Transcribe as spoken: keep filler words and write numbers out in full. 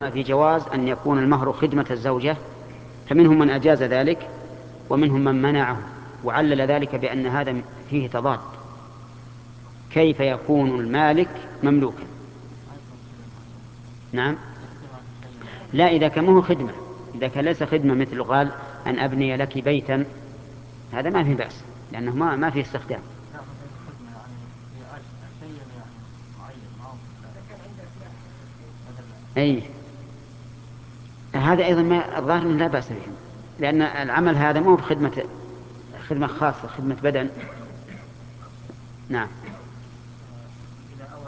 في جواز أن يكون المهر خدمة الزوجة، فمنهم من أجاز ذلك ومنهم من منعه، وعلل ذلك بأن هذا فيه تضاد. كيف يكون المالك مملوكا؟ نعم، لا، إذا كان مه خدمة، إذا كان ليس خدمة مثل قال أن أبني لك بيتا، هذا ما في بأس لأنه ما ما فيه استخدام. أي هذا أيضا ما الظاهر لا بأس به، لأن العمل هذا مو بخدمة، خدمة خاصة، خدمة بدن. نعم.